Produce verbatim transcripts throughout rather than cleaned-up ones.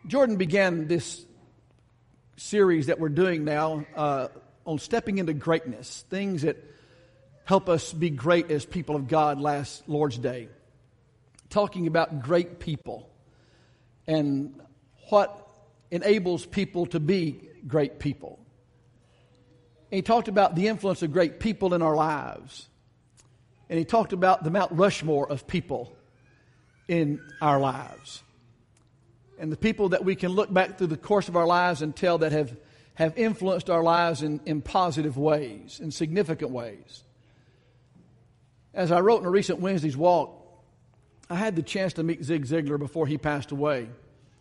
Jordan began this series that we're doing now uh, on stepping into greatness, things that help us be great as people of God last Lord's Day, talking about great people and what enables people to be great people. And he talked about the influence of great people in our lives. And he talked about the Mount Rushmore of people in our lives. And the people that we can look back through the course of our lives and tell that have, have influenced our lives in, in positive ways, in significant ways. As I wrote in a recent Wednesday's walk, I had the chance to meet Zig Ziglar before he passed away.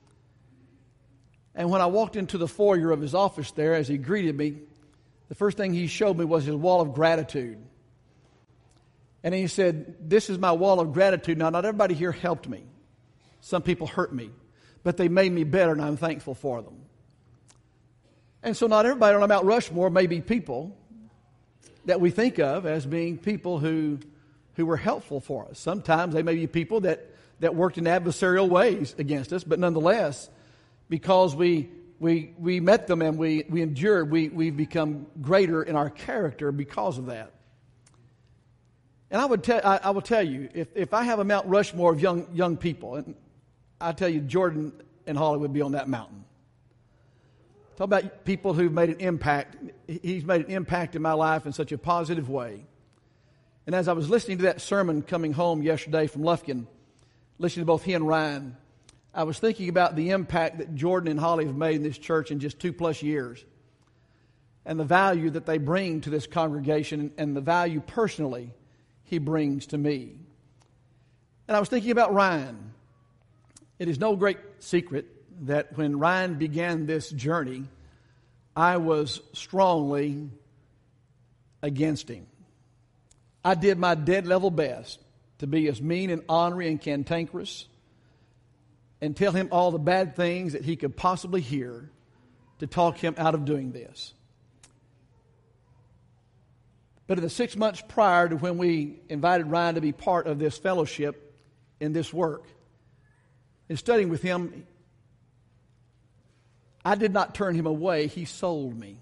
And when I walked into the foyer of his office there, as he greeted me, the first thing he showed me was his wall of gratitude. And he said, "This is my wall of gratitude. Now, not everybody here helped me. Some people hurt me. But they made me better, and I'm thankful for them." And so not everybody on Mount Rushmore may be people that we think of as being people who who were helpful for us. Sometimes they may be people that, that worked in adversarial ways against us, but nonetheless, because we we we met them and we, we endured, we, we've become greater in our character because of that. And I would tell I, I will tell you, if, if I have a Mount Rushmore of young young people, and I tell you, Jordan and Holly would be on that mountain. Talk about people who've made an impact. He's made an impact in my life in such a positive way. And as I was listening to that sermon coming home yesterday from Lufkin, listening to both he and Ryan, I was thinking about the impact that Jordan and Holly have made in this church in just two plus years, and the value that they bring to this congregation, and the value personally he brings to me. And I was thinking about Ryan. It is no great secret that when Ryan began this journey, I was strongly against him. I did my dead level best to be as mean and ornery and cantankerous and tell him all the bad things that he could possibly hear to talk him out of doing this. But in the six months prior to when we invited Ryan to be part of this fellowship in this work, in studying with him, I did not turn him away. He sold me.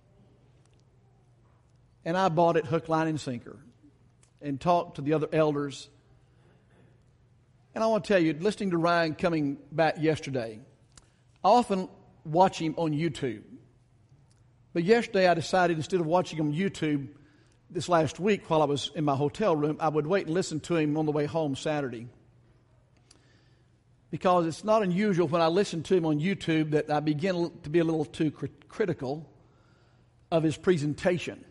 And I bought it hook, line, and sinker and talked to the other elders. And I want to tell you, listening to Ryan coming back yesterday, I often watch him on YouTube. But yesterday I decided instead of watching him on YouTube this last week while I was in my hotel room, I would wait and listen to him on the way home Saturday. Because it's not unusual when I listen to him on YouTube that I begin to be a little too crit- critical of his presentation,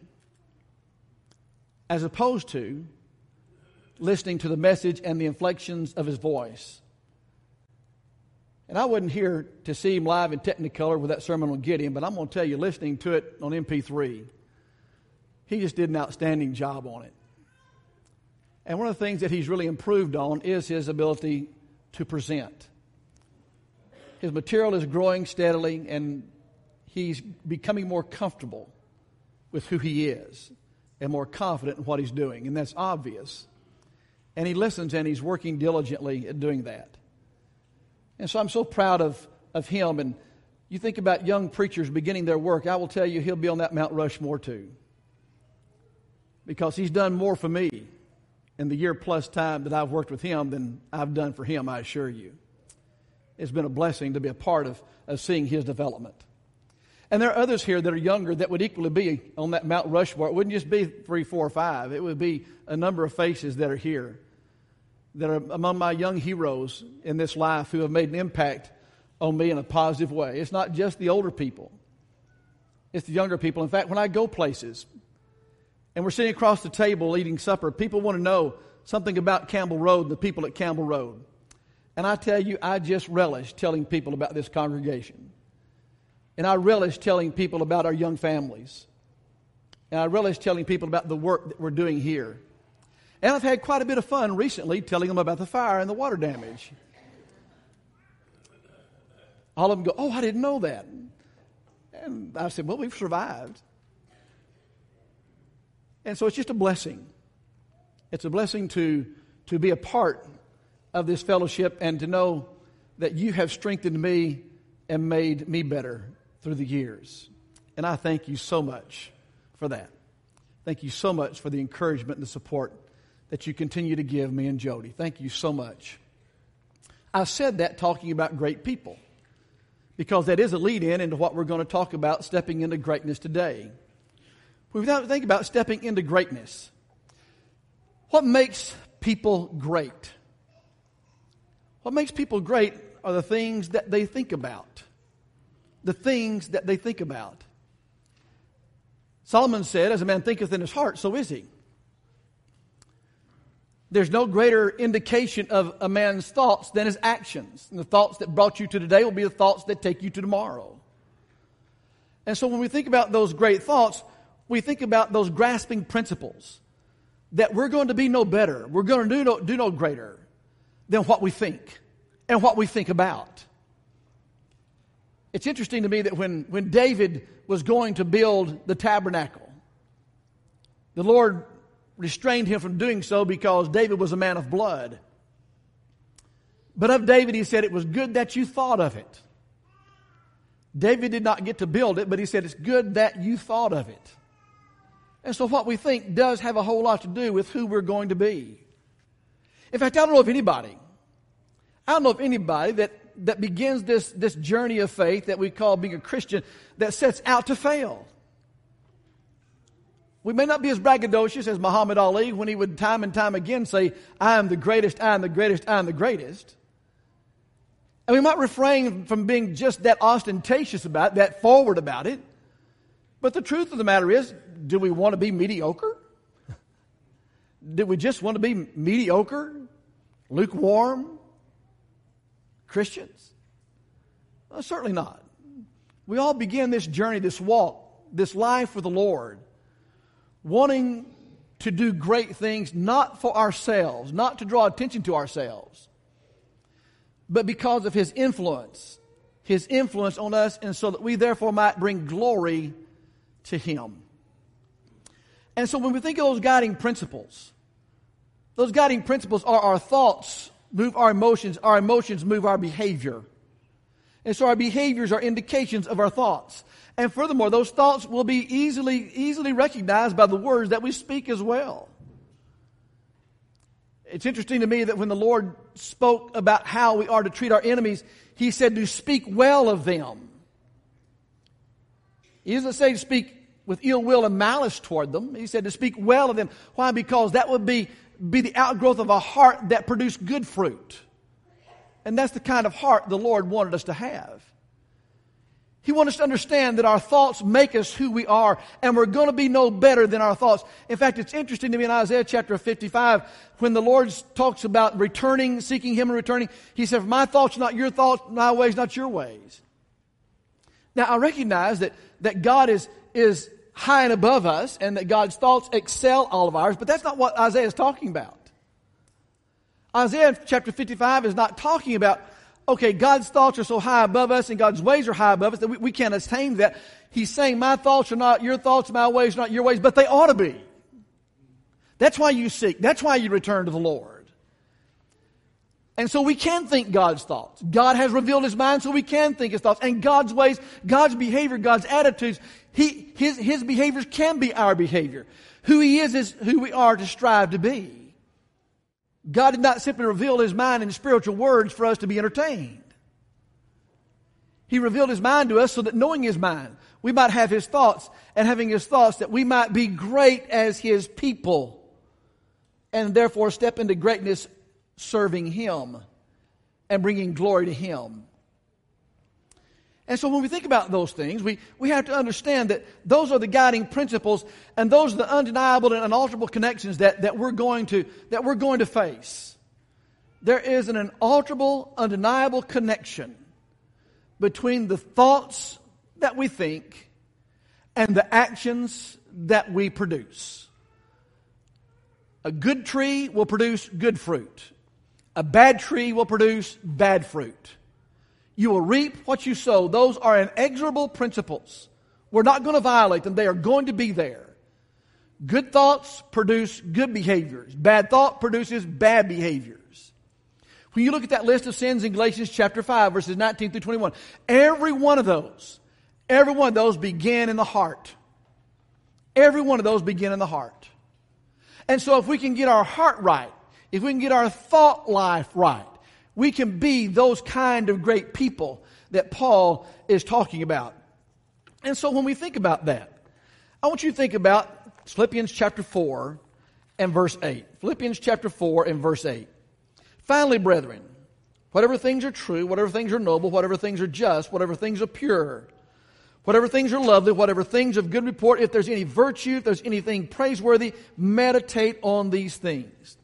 as opposed to listening to the message and the inflections of his voice. And I wasn't here to see him live in Technicolor with that sermon on Gideon, but I'm going to tell you, listening to it on M P three, he just did an outstanding job on it. And one of the things that he's really improved on is his ability to present. His material is growing steadily, and he's becoming more comfortable with who he is and more confident in what he's doing, and that's obvious. And he listens, and he's working diligently at doing that. And so I'm so proud of, of him. And you think about young preachers beginning their work, I will tell you he'll be on that Mount Rushmore too, because he's done more for me in the year plus time that I've worked with him than I've done for him, I assure you. It's been a blessing to be a part of, of seeing his development. And there are others here that are younger that would equally be on that Mount Rushmore. It wouldn't just be three, four, or five. It would be a number of faces that are here, that are among my young heroes in this life who have made an impact on me in a positive way. It's not just the older people. It's the younger people. In fact, when I go places, and we're sitting across the table eating supper, people want to know something about Campbell Road and the people at Campbell Road. And I tell you, I just relish telling people about this congregation. And I relish telling people about our young families. And I relish telling people about the work that we're doing here. And I've had quite a bit of fun recently telling them about the fire and the water damage. All of them go, "Oh, I didn't know that." And I said, "Well, we've survived." And so it's just a blessing. It's a blessing to, to be a part of this fellowship and to know that you have strengthened me and made me better through the years. And I thank you so much for that. Thank you so much for the encouragement and the support that you continue to give me and Jody. Thank you so much. I said that talking about great people, because that is a lead-in into what we're going to talk about, stepping into greatness today. We have to think about stepping into greatness. What makes people great? What makes people great are the things that they think about. The things that they think about. Solomon said, as a man thinketh in his heart, so is he. There's no greater indication of a man's thoughts than his actions. And the thoughts that brought you to today will be the thoughts that take you to tomorrow. And so when we think about those great thoughts, we think about those grasping principles. That we're going to be no better, we're going to do no, do no greater than what we think and what we think about. It's interesting to me that when, when David was going to build the tabernacle, the Lord restrained him from doing so because David was a man of blood. But of David, he said, it was good that you thought of it. David did not get to build it, but he said, it's good that you thought of it. And so what we think does have a whole lot to do with who we're going to be. In fact, I don't know if anybody, I don't know if anybody that, that begins this, this journey of faith that we call being a Christian that sets out to fail. We may not be as braggadocious as Muhammad Ali when he would time and time again say, I am the greatest, I am the greatest, I am the greatest. And we might refrain from being just that ostentatious about it, that forward about it. But the truth of the matter is, do we want to be mediocre? Do we just want to be mediocre, lukewarm Christians? Well, certainly not. We all begin this journey, this walk, this life with the Lord, wanting to do great things, not for ourselves, not to draw attention to ourselves, but because of His influence, His influence on us, and so that we therefore might bring glory to Him. And so when we think of those guiding principles, those guiding principles are our thoughts move our emotions, our emotions move our behavior. And so our behaviors are indications of our thoughts. And furthermore, those thoughts will be easily, easily recognized by the words that we speak as well. It's interesting to me that when the Lord spoke about how we are to treat our enemies, He said to speak well of them. He doesn't say to speak with ill will and malice toward them. He said to speak well of them. Why? Because that would be, be the outgrowth of a heart that produced good fruit. And that's the kind of heart the Lord wanted us to have. He wants us to understand that our thoughts make us who we are, and we're going to be no better than our thoughts. In fact, it's interesting to me in Isaiah chapter fifty-five, when the Lord talks about returning, seeking Him and returning, He said, my thoughts are not your thoughts, my ways not your ways. Now, I recognize that, that God is, is high and above us, and that God's thoughts excel all of ours, but that's not what Isaiah is talking about. Isaiah chapter fifty-five is not talking about, okay, God's thoughts are so high above us and God's ways are high above us that we, we can't attain that. He's saying my thoughts are not your thoughts, my ways are not your ways, but they ought to be. That's why you seek. That's why you return to the Lord. And so we can think God's thoughts. God has revealed His mind so we can think His thoughts. And God's ways, God's behavior, God's attitudes, he, his, his behaviors can be our behavior. Who He is is who we are to strive to be. God did not simply reveal His mind in spiritual words for us to be entertained. He revealed His mind to us so that knowing His mind, we might have His thoughts, and having His thoughts that we might be great as His people, and therefore step into greatness serving Him and bringing glory to Him. And so when we think about those things, we, we have to understand that those are the guiding principles, and those are the undeniable and unalterable connections that, that we're going to that we're going to face. There is an unalterable, undeniable connection between the thoughts that we think and the actions that we produce. A good tree will produce good fruit. A bad tree will produce bad fruit. You will reap what you sow. Those are inexorable principles. We're not going to violate them. They are going to be there. Good thoughts produce good behaviors. Bad thought produces bad behaviors. When you look at that list of sins in Galatians chapter five, verses nineteen through twenty-one, every one of those, every one of those begin in the heart. Every one of those begin in the heart. And so if we can get our heart right, if we can get our thought life right, we can be those kind of great people that Paul is talking about. And so when we think about that, I want you to think about Philippians chapter four and verse eight. Philippians chapter four and verse eight. Finally, brethren, whatever things are true, whatever things are noble, whatever things are just, whatever things are pure, whatever things are lovely, whatever things of good report, if there's any virtue, if there's anything praiseworthy, meditate on these things.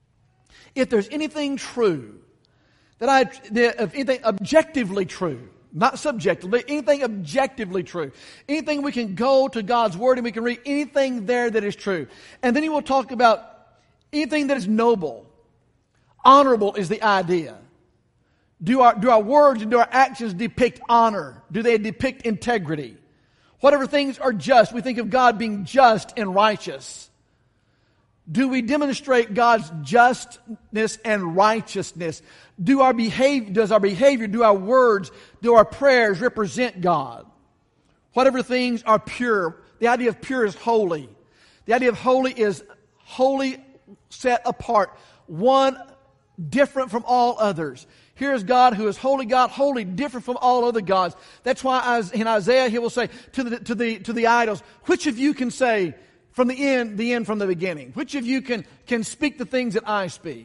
If there's anything true, that I, if anything objectively true, not subjectively, anything objectively true, anything we can go to God's Word and we can read anything there that is true. And then he will talk about anything that is noble. Honorable is the idea. Do our, do our words and do our actions depict honor? Do they depict integrity? Whatever things are just, we think of God being just and righteous. Do we demonstrate God's justness and righteousness? Do our behavior, does our behavior, do our words, do our prayers represent God? Whatever things are pure. The idea of pure is holy. The idea of holy is holy, set apart. One different from all others. Here is God who is holy God, holy, different from all other gods. That's why in Isaiah he will say to the, to the, to the idols, which of you can say from the end, the end from the beginning? Which of you can, can speak the things that I speak?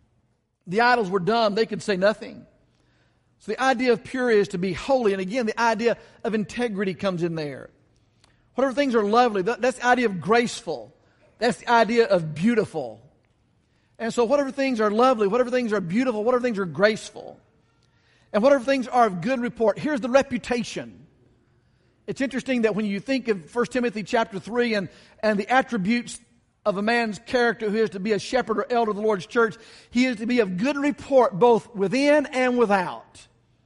The idols were dumb. They could say nothing. So the idea of pure is to be holy. And again, the idea of integrity comes in there. Whatever things are lovely, that's the idea of graceful. That's the idea of beautiful. And so whatever things are lovely, whatever things are beautiful, whatever things are graceful, and whatever things are of good report, here's the reputation. It's interesting that when you think of First Timothy chapter three and, and the attributes of a man's character who is to be a shepherd or elder of the Lord's church, he is to be of good report both within and without.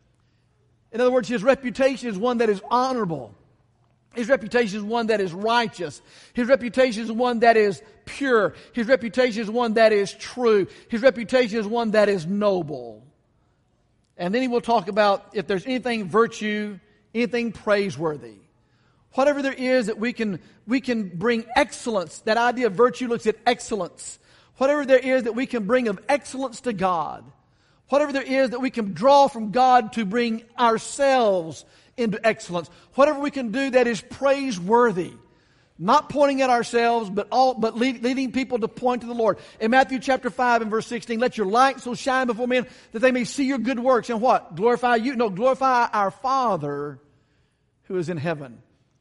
In other words, his reputation is one that is honorable. His reputation is one that is righteous. His reputation is one that is pure. His reputation is one that is true. His reputation is one that is noble. And then he will talk about if there's anything virtue, anything praiseworthy. Whatever there is that we can, we can bring excellence. That idea of virtue looks at excellence. Whatever there is that we can bring of excellence to God. Whatever there is that we can draw from God to bring ourselves into excellence. Whatever we can do that is praiseworthy. Not pointing at ourselves, but all, but lead, leading people to point to the Lord. In Matthew chapter five and verse sixteen, let your light so shine before men that they may see your good works. And what? Glorify you? No, glorify our Father who is in heaven.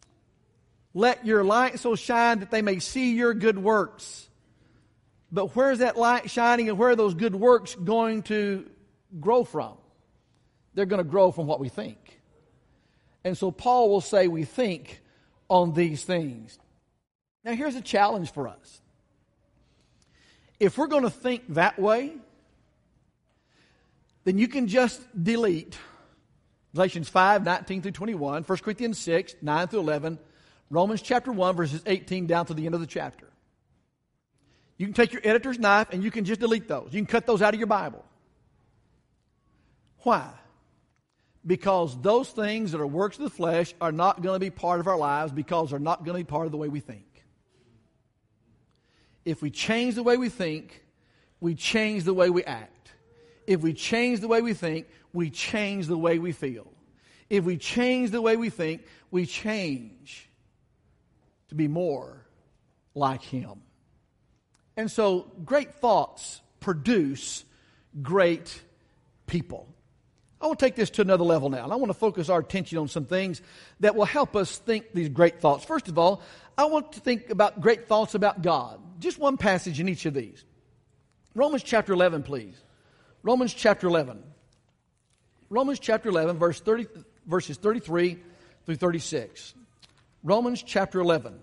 Let your light so shine that they may see your good works. But where is that light shining and where are those good works going to grow from? They're going to grow from what we think. And so Paul will say we think on these things. Now here's a challenge for us. If we're going to think that way, then you can just delete Galatians five, nineteen through twenty-one, First Corinthians six, nine through eleven, Romans chapter one, verses eighteen down to the end of the chapter. You can take your editor's knife and you can just delete those. You can cut those out of your Bible. Why? Because those things that are works of the flesh are not going to be part of our lives because they're not going to be part of the way we think. If we change the way we think, we change the way we act. If we change the way we think, we change the way we feel. If we change the way we think, we change to be more like Him. And so great thoughts produce great people. I want to take this to another level now. And I want to focus our attention on some things that will help us think these great thoughts. First of all, I want to think about great thoughts about God. Just one passage in each of these. Romans chapter eleven, please. Romans chapter eleven. Romans chapter eleven, verse thirty, verses thirty-three through thirty-six. Romans chapter eleven.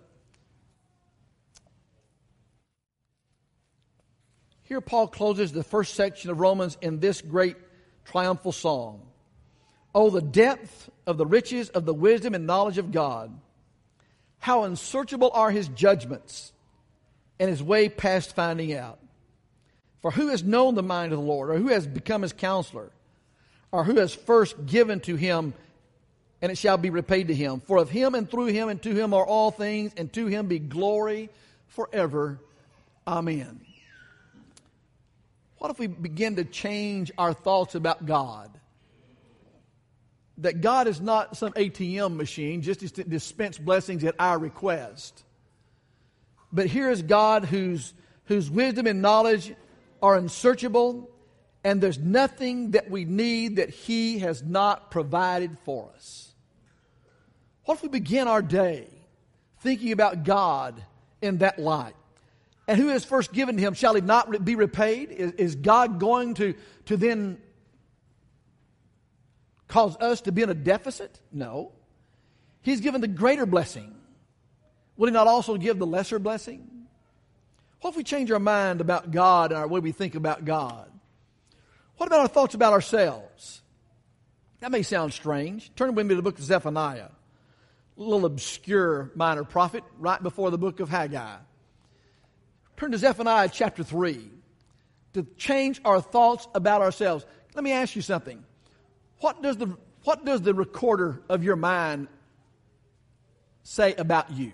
Here Paul closes the first section of Romans in this great triumphal song. Oh, the depth of the riches of the wisdom and knowledge of God. How unsearchable are His judgments and His way past finding out. For who has known the mind of the Lord, or who has become his counselor, or who has first given to him, and it shall be repaid to him? For of him and through him and to him are all things, and to him be glory forever. Amen. What if we begin to change our thoughts about God? That God is not some A T M machine just to dispense blessings at our request. But here is God whose, whose wisdom and knowledge are unsearchable, and there's nothing that we need that He has not provided for us. What if we begin our day thinking about God in that light? And who has first given to Him, shall He not be repaid? Is, is God going to, to then cause us to be in a deficit? No. He's given the greater blessing. Will He not also give the lesser blessing? What if we change our mind about God and our way we think about God? What about our thoughts about ourselves? That may sound strange. Turn with me to the book of Zephaniah. A little obscure minor prophet right before the book of Haggai. Turn to Zephaniah chapter three to change our thoughts about ourselves. Let me ask you something. What does the, what does the recorder of your mind say about you?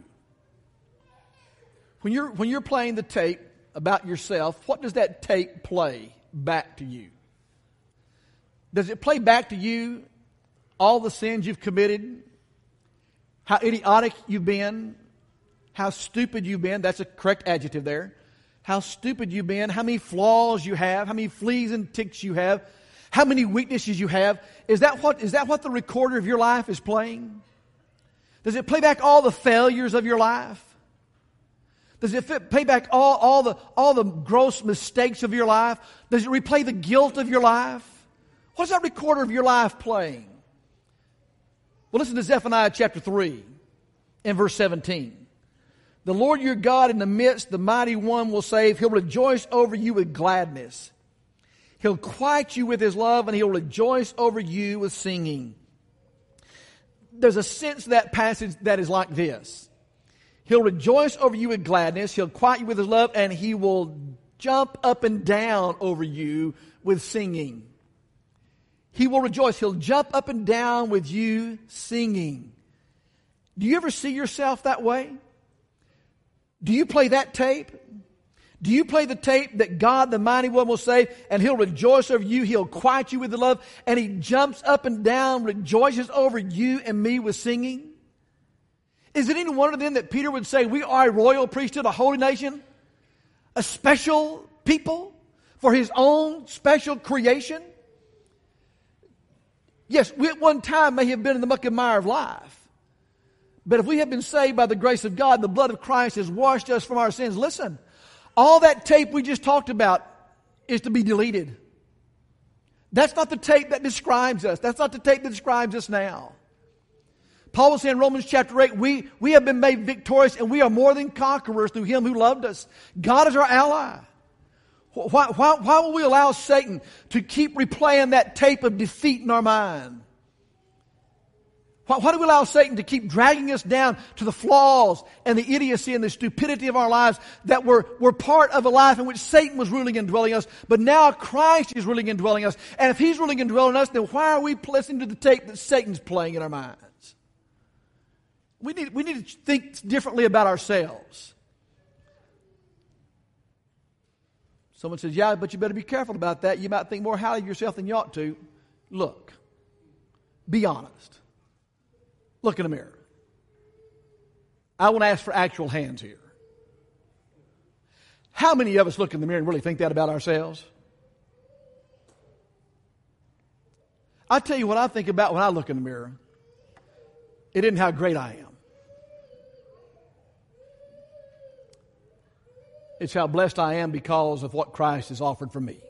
When you're, when you're playing the tape about yourself, what does that tape play back to you? Does it play back to you all the sins you've committed? How idiotic you've been? How stupid you've been? That's a correct adjective there. How stupid you've been? How many flaws you have? How many fleas and ticks you have? How many weaknesses you have? Is that what, is that what the recorder of your life is playing? Does it play back all the failures of your life? Does it fit, play back all, all, the, all the gross mistakes of your life? Does it replay the guilt of your life? What's that recorder of your life playing? Well, listen to Zephaniah chapter three and verse seventeen. The Lord your God in the midst, the mighty one will save. He'll rejoice over you with gladness. He'll quiet you with His love, and He'll rejoice over you with singing. There's a sense to that passage that is like this. He'll rejoice over you with gladness. He'll quiet you with His love, and He will jump up and down over you with singing. He will rejoice. He'll jump up and down with you singing. Do you ever see yourself that way? Do you play that tape? Do you play the tape that God, the mighty one, will save, and He'll rejoice over you, He'll quiet you with the love, and He jumps up and down, rejoices over you and me with singing? Is it any wonder then that Peter would say, we are a royal priesthood, a holy nation, a special people for His own special creation? Yes, we at one time may have been in the muck and mire of life. But if we have been saved by the grace of God, the blood of Christ has washed us from our sins. Listen, all that tape we just talked about is to be deleted. That's not the tape that describes us. That's not the tape that describes us now. Paul was saying in Romans chapter eight, we, we have been made victorious and we are more than conquerors through Him who loved us. God is our ally. Why, why, why will we allow Satan to keep replaying that tape of defeat in our mind? Why, why do we allow Satan to keep dragging us down to the flaws and the idiocy and the stupidity of our lives that were, were part of a life in which Satan was ruling and dwelling us, but now Christ is ruling and dwelling us. And if He's ruling and dwelling us, then why are we listening to the tape that Satan's playing in our minds? We need, we need to think differently about ourselves. Someone says, yeah, but you better be careful about that. You might think more highly of yourself than you ought to. Look, be honest. Look in the mirror. I want to ask for actual hands here. How many of us look in the mirror and really think that about ourselves? I tell you what I think about when I look in the mirror. It isn't how great I am. It's how blessed I am because of what Christ has offered for me.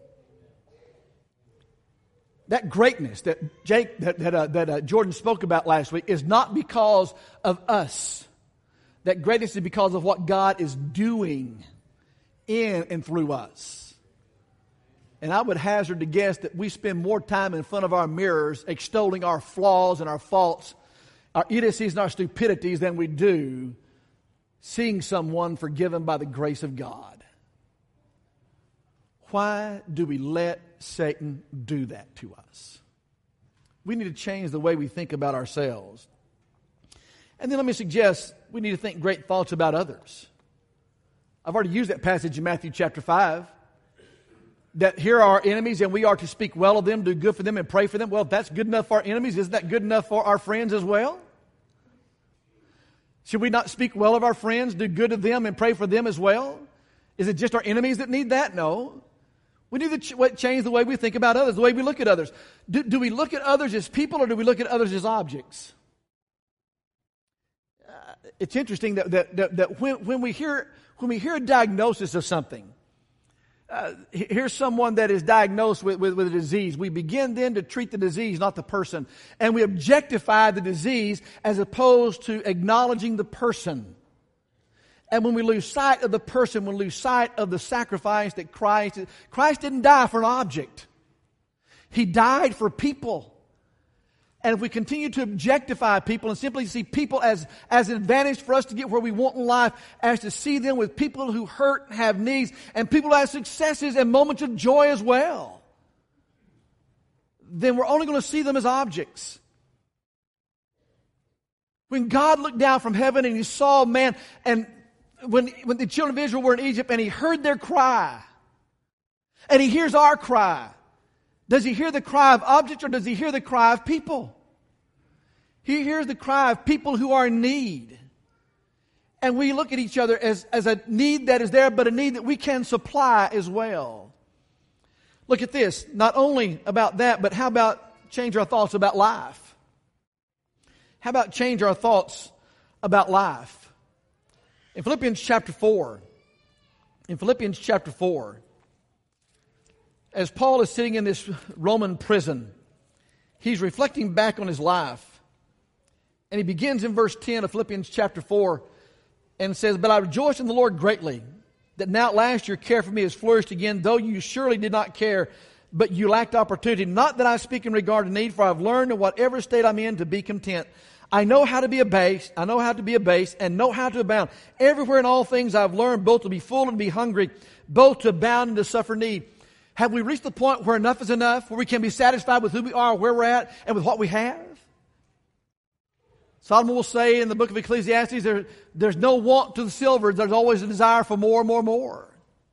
That greatness that Jake, that, that, uh, that uh, Jordan spoke about last week is not because of us. That greatness is because of what God is doing in and through us. And I would hazard to guess that we spend more time in front of our mirrors extolling our flaws and our faults, our idiocies and our stupidities than we do seeing someone forgiven by the grace of God. Why do we let Satan do that to us? We need to change the way we think about ourselves. And then let me suggest we need to think great thoughts about others. I've already used that passage in Matthew chapter five. That here are our enemies and we are to speak well of them, do good for them, and pray for them. Well, if that's good enough for our enemies, isn't that good enough for our friends as well? Should we not speak well of our friends, do good to them, and pray for them as well? Is it just our enemies that need that? No. We need to ch- change the way we think about others, the way we look at others. Do, do we look at others as people or do we look at others as objects? Uh, it's interesting that, that, that, that when, when, we hear, when we hear a diagnosis of something, uh, here's someone that is diagnosed with, with, with a disease. We begin then to treat the disease, not the person. And we objectify the disease as opposed to acknowledging the person. And when we lose sight of the person, we lose sight of the sacrifice that Christ... Christ didn't die for an object. He died for people. And if we continue to objectify people and simply see people as, as an advantage for us to get where we want in life, as to see them with people who hurt and have needs, and people who have successes and moments of joy as well, then we're only going to see them as objects. When God looked down from heaven and He saw man, and when, when the children of Israel were in Egypt and He heard their cry, and He hears our cry, does He hear the cry of objects or does He hear the cry of people? He hears the cry of people who are in need. And we look at each other as, as a need that is there, but a need that we can supply as well. Look at this. Not only about that, but how about change our thoughts about life? How about change our thoughts about life? In Philippians chapter four, in Philippians chapter four, as Paul is sitting in this Roman prison, he's reflecting back on his life. And he begins in verse ten of Philippians chapter four and says, "But I rejoice in the Lord greatly, that now at last your care for me has flourished again, though you surely did not care, but you lacked opportunity. Not that I speak in regard to need, for I've learned in whatever state I'm in to be content. I know how to be abased, I know how to be abased, and know how to abound. Everywhere in all things I've learned both to be full and to be hungry, both to abound and to suffer need." Have we reached the point where enough is enough, where we can be satisfied with who we are, where we're at, and with what we have? Solomon will say in the book of Ecclesiastes, there, there's no want to the silver, there's always a desire for more, more, more.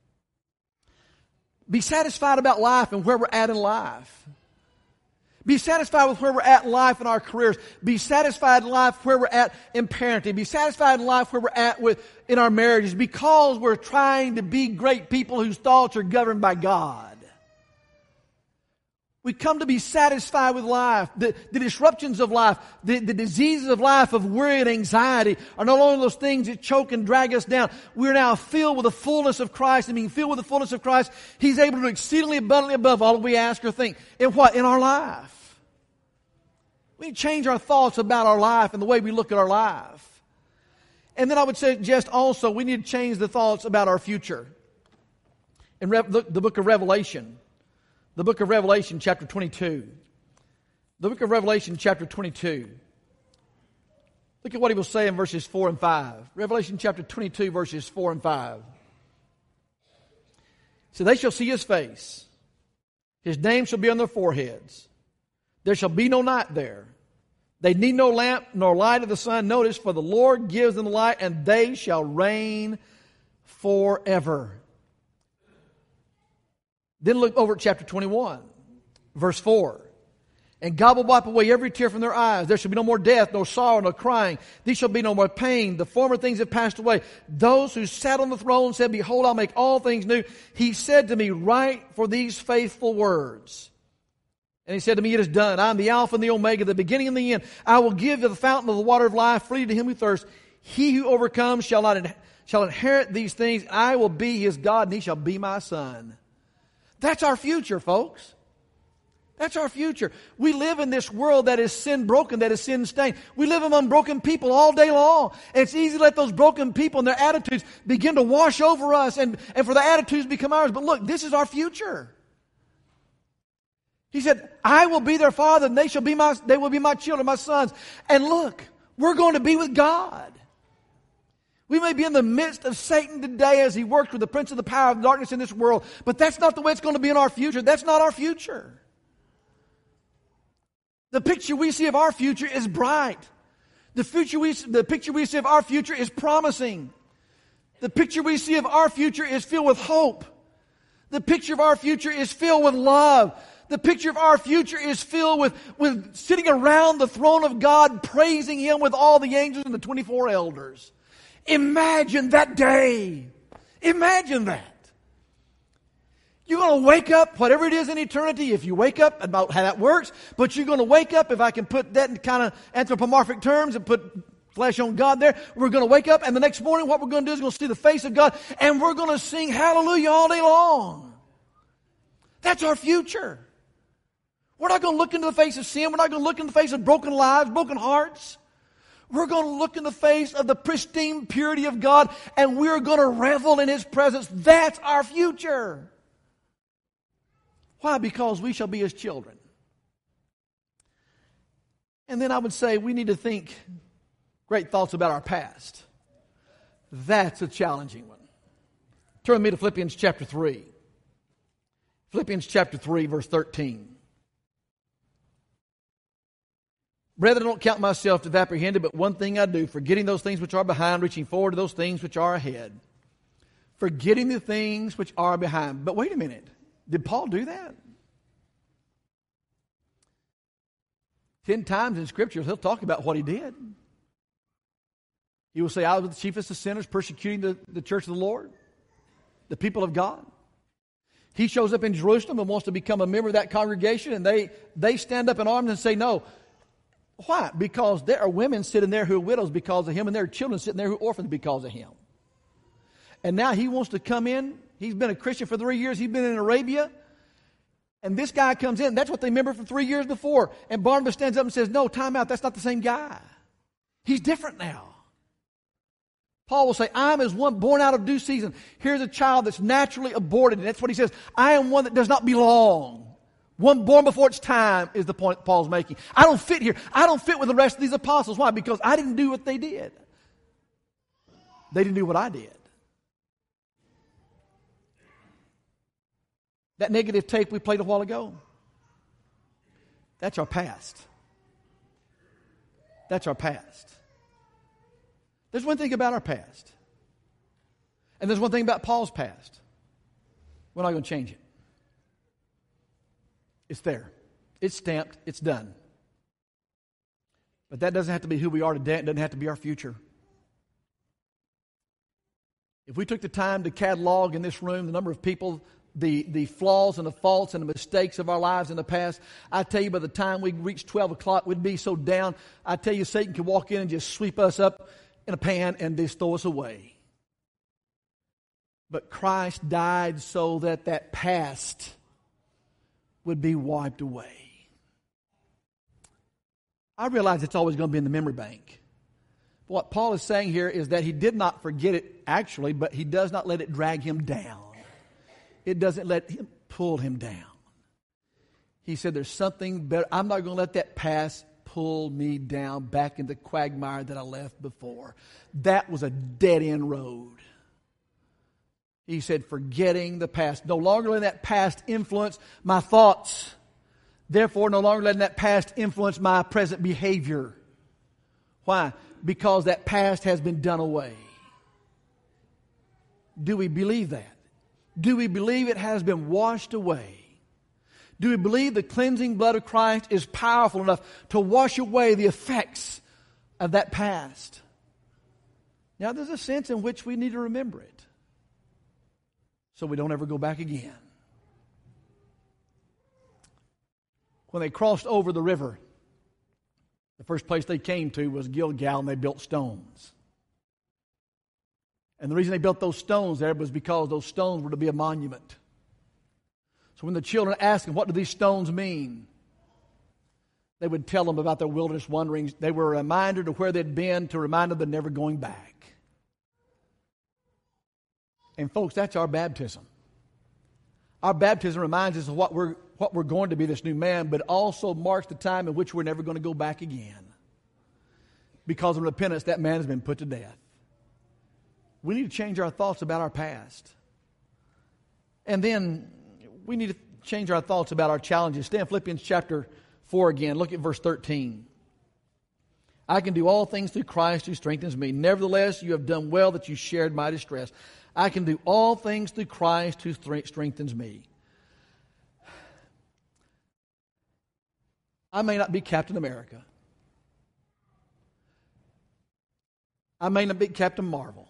Be satisfied about life and where we're at in life. Be satisfied with where we're at in life in our careers. Be satisfied in life where we're at in parenting. Be satisfied in life where we're at with in our marriages, because we're trying to be great people whose thoughts are governed by God. We come to be satisfied with life. The, the disruptions of life, the, the diseases of life of worry and anxiety are no longer those things that choke and drag us down. We're now filled with the fullness of Christ. And being filled with the fullness of Christ, He's able to do exceedingly abundantly above all that we ask or think. In what? In our life. We need to change our thoughts about our life and the way we look at our life. And then I would suggest also we need to change the thoughts about our future. In Re- the, the book of Revelation, the book of Revelation chapter twenty-two. The book of Revelation chapter twenty-two. Look at what he will say in verses four and five. Revelation chapter twenty-two verses four and five. So they shall see His face. His name shall be on their foreheads. There shall be no night there. They need no lamp nor light of the sun. Notice, for the Lord gives them the light, and they shall reign forever. Then look over at chapter twenty-one, verse four. And God will wipe away every tear from their eyes. There shall be no more death, no sorrow, no crying. These shall be no more pain. The former things have passed away. Those who sat on the throne said, "Behold, I'll make all things new." He said to me, "Write, for these faithful words." And He said to me, "It is done. I am the Alpha and the Omega, the beginning and the end. I will give to the fountain of the water of life freely to him who thirsts. He who overcomes shall not in- shall inherit these things. I will be his God, and he shall be my son." That's our future, folks. That's our future. We live in this world that is sin broken, that is sin stained. We live among broken people all day long. And it's easy to let those broken people and their attitudes begin to wash over us and, and for the attitudes to become ours. But look, this is our future. He said, "I will be their father, and they shall be my, they will be my children, my sons." And look, we're going to be with God. We may be in the midst of Satan today as he works with the prince of the power of darkness in this world, but that's not the way it's going to be in our future. That's not our future. The picture we see of our future is bright. The future we, the picture we see of our future is promising. The picture we see of our future is filled with hope. The picture of our future is filled with love. The picture of our future is filled with, with sitting around the throne of God, praising Him with all the angels and the twenty-four elders. Imagine that day. Imagine that. You're going to wake up, whatever it is in eternity, if you wake up, about how that works, but you're going to wake up, if I can put that in kind of anthropomorphic terms and put flesh on God there, we're going to wake up, and the next morning what we're going to do is we're going to see the face of God, and we're going to sing hallelujah all day long. That's our future. We're not going to look into the face of sin. We're not going to look in the face of broken lives, broken hearts. We're going to look in the face of the pristine purity of God, and we're going to revel in His presence. That's our future. Why? Because we shall be His children. And then I would say we need to think great thoughts about our past. That's a challenging one. Turn with me to Philippians chapter three. Philippians chapter three, verse thirteen. Brethren, I don't count myself to have apprehended, but one thing I do, forgetting those things which are behind, reaching forward to those things which are ahead. Forgetting the things which are behind. But wait a minute. Did Paul do that? Ten times in Scripture, he'll talk about what he did. He will say, I was the chiefest of sinners, persecuting the, the church of the Lord, the people of God. He shows up in Jerusalem and wants to become a member of that congregation, and they, they stand up in arms and say, no. Why? Because there are women sitting there who are widows because of him, and there are children sitting there who are orphans because of him. And now he wants to come in. He's been a Christian for three years. He's been in Arabia. And this guy comes in. That's what they remember from three years before. And Barnabas stands up and says, no, time out. That's not the same guy. He's different now. Paul will say, I'm as one born out of due season. Here's a child that's naturally aborted. And that's what he says. I am one that does not belong. One born before its time is the point Paul's making. I don't fit here. I don't fit with the rest of these apostles. Why? Because I didn't do what they did. They didn't do what I did. That negative tape we played a while ago, that's our past. That's our past. There's one thing about our past. And there's one thing about Paul's past. We're not going to change it. It's there. It's stamped. It's done. But that doesn't have to be who we are today. It doesn't have to be our future. If we took the time to catalog in this room the number of people, the, the flaws and the faults and the mistakes of our lives in the past, I tell you by the time we reach twelve o'clock, we'd be so down. I tell you, Satan could walk in and just sweep us up in a pan and just throw us away. But Christ died so that that past would be wiped away. I realize it's always going to be in the memory bank. What Paul is saying here is that he did not forget it actually, but he does not let it drag him down. It doesn't let him pull him down. He said there's something better. I'm not going to let that past pull me down back in the quagmire that I left before. That was a dead-end road. He said, forgetting the past. No longer letting that past influence my thoughts. Therefore, no longer letting that past influence my present behavior. Why? Because that past has been done away. Do we believe that? Do we believe it has been washed away? Do we believe the cleansing blood of Christ is powerful enough to wash away the effects of that past? Now, there's a sense in which we need to remember it, so we don't ever go back again. When they crossed over the river, the first place they came to was Gilgal, and they built stones. And the reason they built those stones there was because those stones were to be a monument. So when the children asked them, what do these stones mean? They would tell them about their wilderness wanderings. They were a reminder to where they'd been, to remind them they're never going back. And folks, that's our baptism. Our baptism reminds us of what we're, what we're going to be, this new man, but also marks the time in which we're never going to go back again. Because of repentance, that man has been put to death. we need to change our thoughts about our past. And then we need to change our thoughts about our challenges. Stay in Philippians chapter four again. Look at verse thirteen. I can do all things through Christ who strengthens me. Nevertheless, you have done well that you shared my distress. I can do all things through Christ who strengthens me. I may not be Captain America. I may not be Captain Marvel.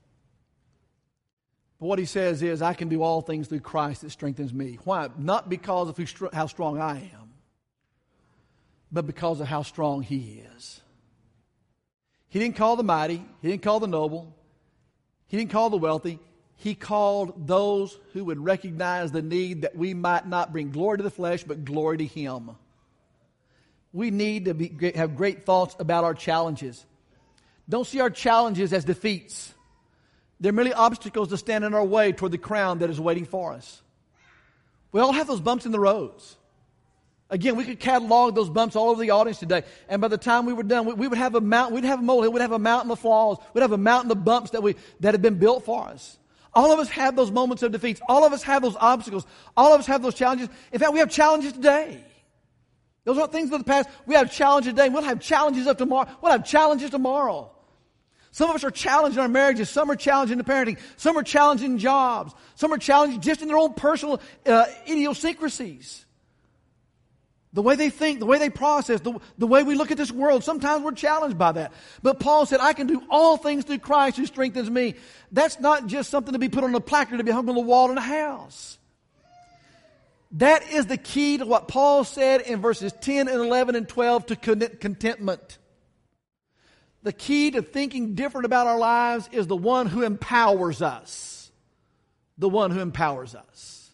But what he says is, I can do all things through Christ that strengthens me. Why? Not because of who, how strong I am, but because of how strong He is. He didn't call the mighty. He didn't call the noble. He didn't call the wealthy. He called those who would recognize the need that we might not bring glory to the flesh, but glory to Him. We need to be, have great thoughts about our challenges. Don't see our challenges as defeats. They're merely obstacles to stand in our way toward the crown that is waiting for us. We all have those bumps in the roads. Again, we could catalog those bumps all over the audience today. And by the time we were done, we, we would have a mountain, we'd have a molehill, we'd have a mountain of flaws, we'd have a mountain of bumps that we that have been built for us. All of us have those moments of defeats. All of us have those obstacles. All of us have those challenges. In fact, we have challenges today. Those aren't things of the past. We have challenges today. We'll have challenges of tomorrow. We'll have challenges tomorrow. Some of us are challenged in our marriages. Some are challenged in the parenting. Some are challenged in jobs. Some are challenged just in their own personal uh, idiosyncrasies. The way they think, the way they process, the, the way we look at this world. Sometimes we're challenged by that. But Paul said, I can do all things through Christ who strengthens me. That's not just something to be put on a placard to be hung on the wall in a house. That is the key to what Paul said in verses ten and eleven and twelve to contentment. The key to thinking different about our lives is the one who empowers us. The one who empowers us.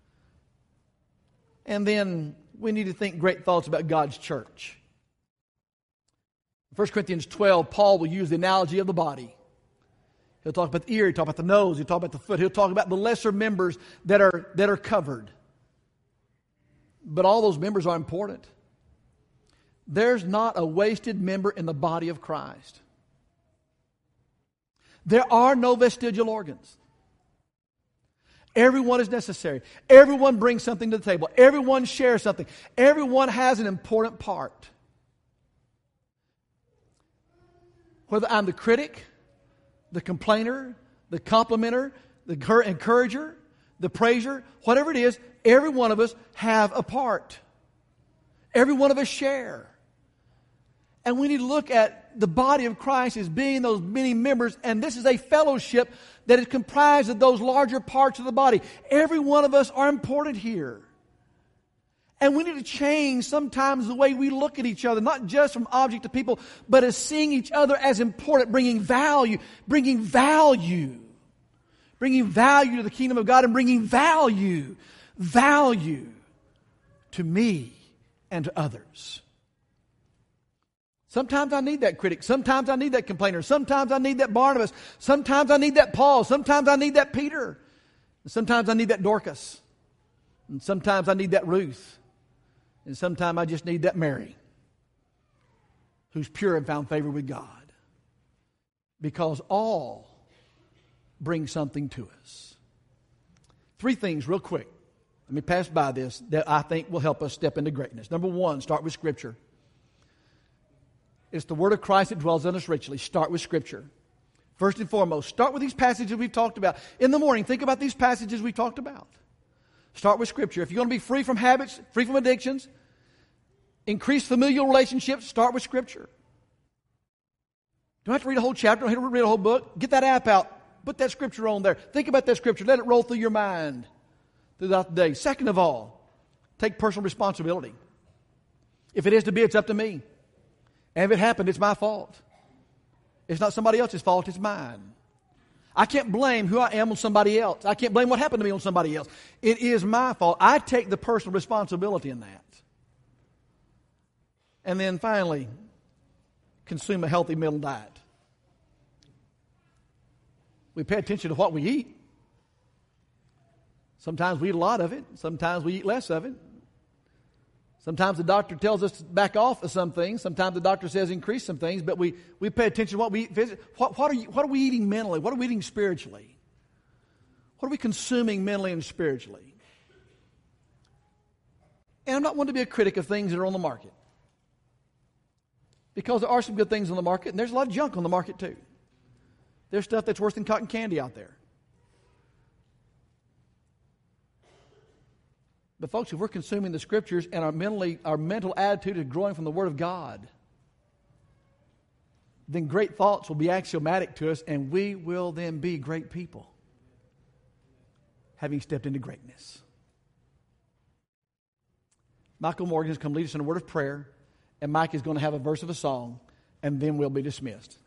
And then we need to think great thoughts about God's church. First Corinthians twelve, Paul will use the analogy of the body. He'll talk about the ear, he'll talk about the nose, he'll talk about the foot, he'll talk about the lesser members that are, that are covered. But all those members are important. There's not a wasted member in the body of Christ. There are no vestigial organs. Everyone is necessary. Everyone brings something to the table. Everyone shares something. Everyone has an important part. Whether I'm the critic, the complainer, the complimenter, the encourager, the praiser, whatever it is, every one of us have a part. Every one of us share. And we need to look at the body of Christ as being those many members, and this is a fellowship that is comprised of those larger parts of the body. Every one of us are important here. And we need to change sometimes the way we look at each other, not just from object to people, but as seeing each other as important, bringing value, bringing value, bringing value to the kingdom of God and bringing value, value to me and to others. Sometimes I need that critic. Sometimes I need that complainer. Sometimes I need that Barnabas. Sometimes I need that Paul. Sometimes I need that Peter. Sometimes I need that Dorcas. And sometimes I need that Ruth. And sometimes I just need that Mary, who's pure and found favor with God. Because all bring something to us. Three things real quick. Let me pass by this that I think will help us step into greatness. Number one, start with Scripture. It's the Word of Christ that dwells in us richly. Start with Scripture. First and foremost, start with these passages we've talked about. In the morning, think about these passages we've talked about. Start with Scripture. If you're going to be free from habits, free from addictions, increase familial relationships, start with Scripture. Don't have to read a whole chapter, don't have to read a whole book. Get that app out. Put that Scripture on there. Think about that Scripture. Let it roll through your mind throughout the day. Second of all, take personal responsibility. If it is to be, it's up to me. And if it happened, it's my fault. It's not somebody else's fault, it's mine. I can't blame who I am on somebody else. I can't blame what happened to me on somebody else. It is my fault. I take the personal responsibility in that. And then finally, consume a healthy meal diet. We pay attention to what we eat. Sometimes we eat a lot of it. Sometimes we eat less of it. Sometimes the doctor tells us to back off of some things. Sometimes the doctor says increase some things, but we, we pay attention to what we eat. What, what, are you, what are we eating mentally? What are we eating spiritually? What are we consuming mentally and spiritually? And I'm not one to be a critic of things that are on the market. Because there are some good things on the market, and there's a lot of junk on the market too. There's stuff that's worse than cotton candy out there. But folks, if we're consuming the Scriptures and our mentally, our mental attitude is growing from the Word of God, then great thoughts will be axiomatic to us, and we will then be great people, having stepped into greatness. Michael Morgan has come lead us in a word of prayer, and Mike is going to have a verse of a song, and then we'll be dismissed.